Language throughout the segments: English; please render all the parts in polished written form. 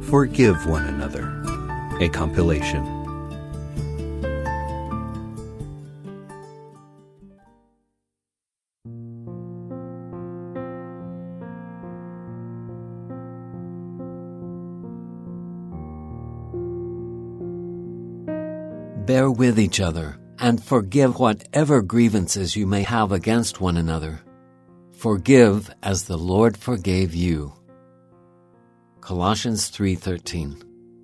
Forgive One Another, a compilation. Bear with each other, and forgive whatever grievances you may have against one another. Forgive as the Lord forgave you. Colossians 3:13.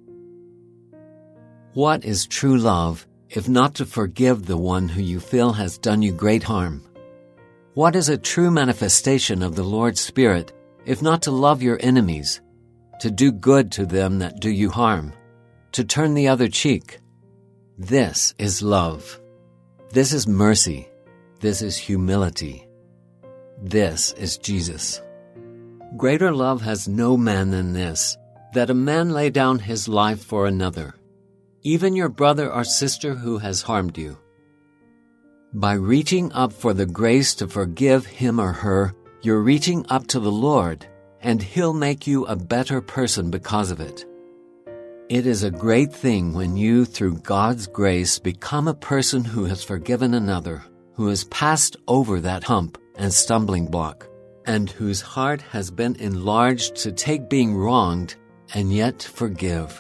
What is true love, if not to forgive the one who you feel has done you great harm? What is a true manifestation of the Lord's Spirit, if not to love your enemies, to do good to them that do you harm, to turn the other cheek? This is love. This is mercy. This is humility. This is Jesus. Greater love has no man than this, that a man lay down his life for another, even your brother or sister who has harmed you. By reaching up for the grace to forgive him or her, you're reaching up to the Lord, and He'll make you a better person because of it. It is a great thing when you, through God's grace, become a person who has forgiven another, who has passed over that hump and stumbling block, and whose heart has been enlarged to take being wronged and yet forgive.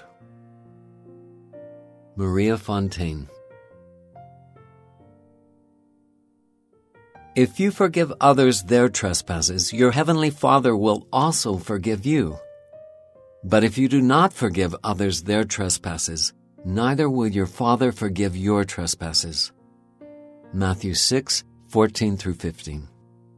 Maria Fontaine. If you forgive others their trespasses, your heavenly Father will also forgive you. But if you do not forgive others their trespasses, neither will your Father forgive your trespasses. Matthew 6:14-15.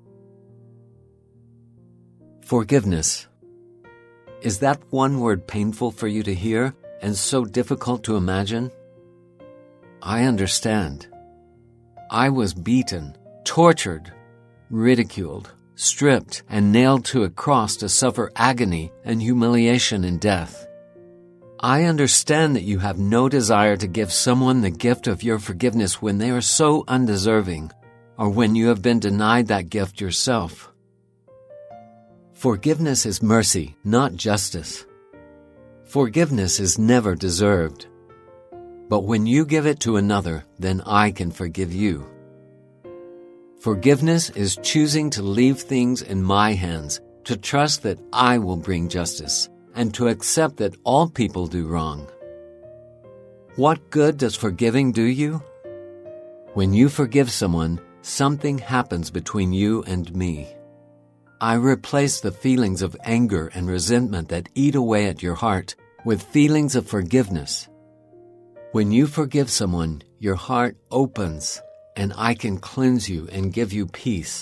Forgiveness. Is that one word painful for you to hear and so difficult to imagine? I understand. I was beaten, tortured, ridiculed, stripped, and nailed to a cross to suffer agony and humiliation and death. I understand that you have no desire to give someone the gift of your forgiveness when they are so undeserving, or when you have been denied that gift yourself. Forgiveness is mercy, not justice. Forgiveness is never deserved. But when you give it to another, then I can forgive you. Forgiveness is choosing to leave things in my hands, to trust that I will bring justice, and to accept that all people do wrong. What good does forgiving do you? When you forgive someone, something happens between you and me. I replace the feelings of anger and resentment that eat away at your heart with feelings of forgiveness. When you forgive someone, your heart opens, and I can cleanse you and give you peace.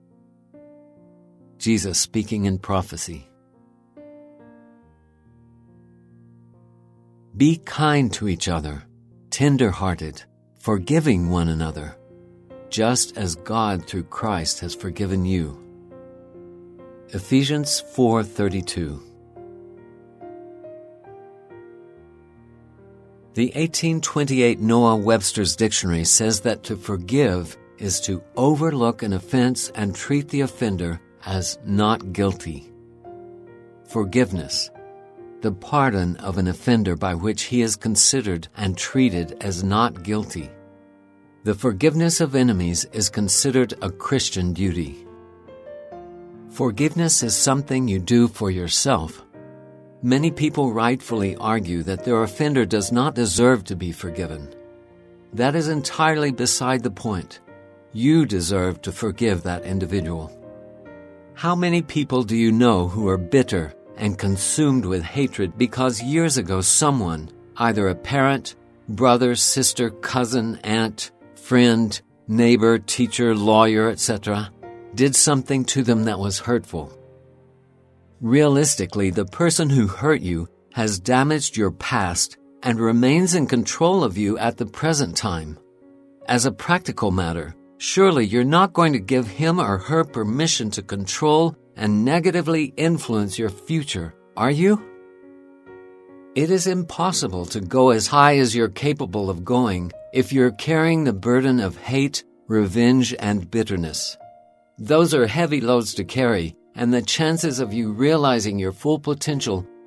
Jesus speaking in prophecy. Be kind to each other, tender-hearted, forgiving one another, just as God through Christ has forgiven you. Ephesians 4:32. The 1828 Noah Webster's Dictionary says that to forgive is to overlook an offense and treat the offender as not guilty. Forgiveness, the pardon of an offender by which he is considered and treated as not guilty. The forgiveness of enemies is considered a Christian duty. Forgiveness is something you do for yourself. Many people rightfully argue that their offender does not deserve to be forgiven. That is entirely beside the point. You deserve to forgive that individual. How many people do you know who are bitter and consumed with hatred because years ago someone, either a parent, brother, sister, cousin, aunt, friend, neighbor, teacher, lawyer, etc., did something to them that was hurtful? Realistically, the person who hurt you has damaged your past and remains in control of you at the present time. As a practical matter, surely you're not going to give him or her permission to control and negatively influence your future, are you? It is impossible to go as high as you're capable of going if you're carrying the burden of hate, revenge, and bitterness. Those are heavy loads to carry, and the chances of you realizing your full potential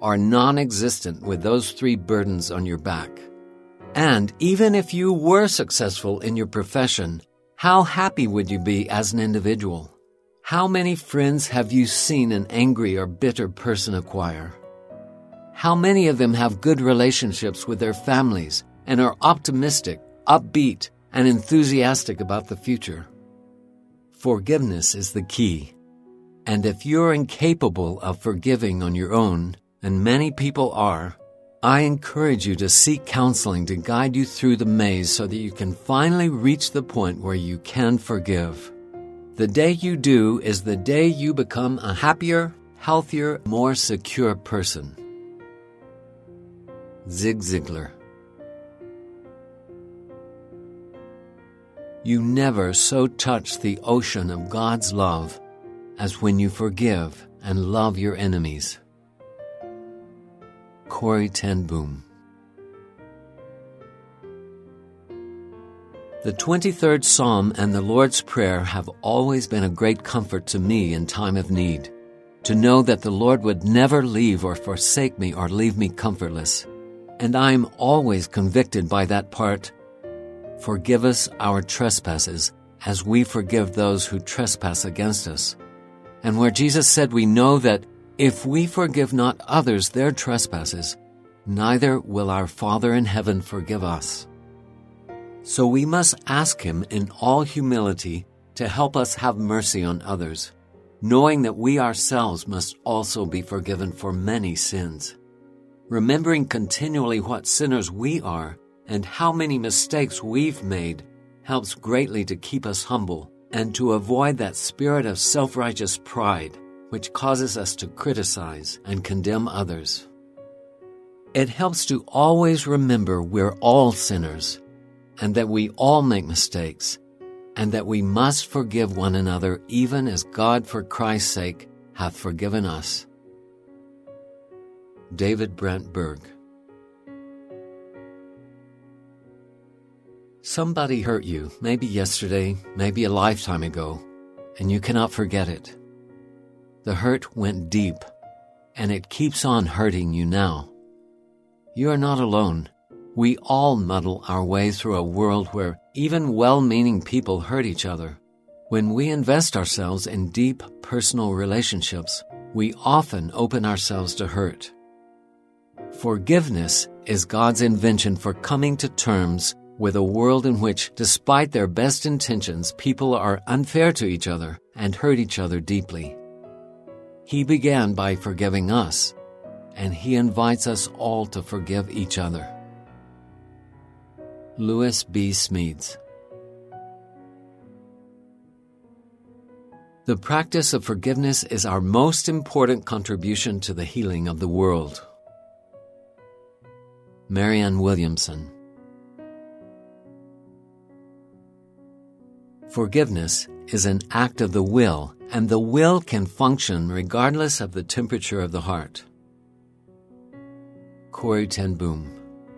are non-existent with those 3 burdens on your back. And even if you were successful in your profession, how happy would you be as an individual? How many friends have you seen an angry or bitter person acquire? How many of them have good relationships with their families and are optimistic, upbeat, and enthusiastic about the future? Forgiveness is the key. And if you're incapable of forgiving on your own, and many people are, I encourage you to seek counseling to guide you through the maze so that you can finally reach the point where you can forgive. The day you do is the day you become a happier, healthier, more secure person. Zig Ziglar. You never so touch the ocean of God's love as when you forgive and love your enemies. Corrie ten Boom. The 23rd Psalm and the Lord's Prayer have always been a great comfort to me in time of need, to know that the Lord would never leave or forsake me or leave me comfortless. And I am always convicted by that part. Forgive us our trespasses, as we forgive those who trespass against us. And where Jesus said we know that if we forgive not others their trespasses, neither will our Father in heaven forgive us. So we must ask Him in all humility to help us have mercy on others, knowing that we ourselves must also be forgiven for many sins. Remembering continually what sinners we are and how many mistakes we've made helps greatly to keep us humble and to avoid that spirit of self-righteous pride which causes us to criticize and condemn others. It helps to always remember we're all sinners and that we all make mistakes, and that we must forgive one another even as God for Christ's sake hath forgiven us. David Brent Berg. Somebody hurt you, maybe yesterday, maybe a lifetime ago, and you cannot forget it. The hurt went deep, and it keeps on hurting you now. You are not alone. We all muddle our way through a world where even well-meaning people hurt each other. When we invest ourselves in deep personal relationships, we often open ourselves to hurt. Forgiveness is God's invention for coming to terms with a world in which, despite their best intentions, people are unfair to each other and hurt each other deeply. He began by forgiving us, and He invites us all to forgive each other. Lewis B. Smedes. The practice of forgiveness is our most important contribution to the healing of the world. Marianne Williamson. Forgiveness is an act of the will, and the will can function regardless of the temperature of the heart. Corrie ten Boom.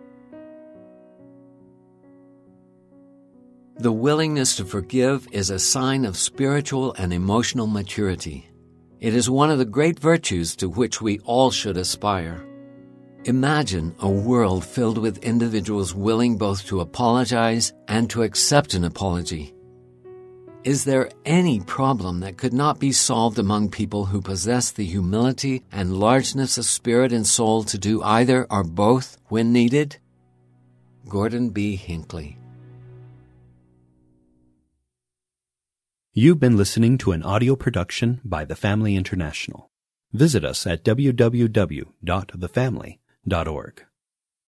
The willingness to forgive is a sign of spiritual and emotional maturity. It is one of the great virtues to which we all should aspire. Imagine a world filled with individuals willing both to apologize and to accept an apology. Is there any problem that could not be solved among people who possess the humility and largeness of spirit and soul to do either or both when needed? Gordon B. Hinckley. You've been listening to an audio production by The Family International. Visit us at www.thefamily.org.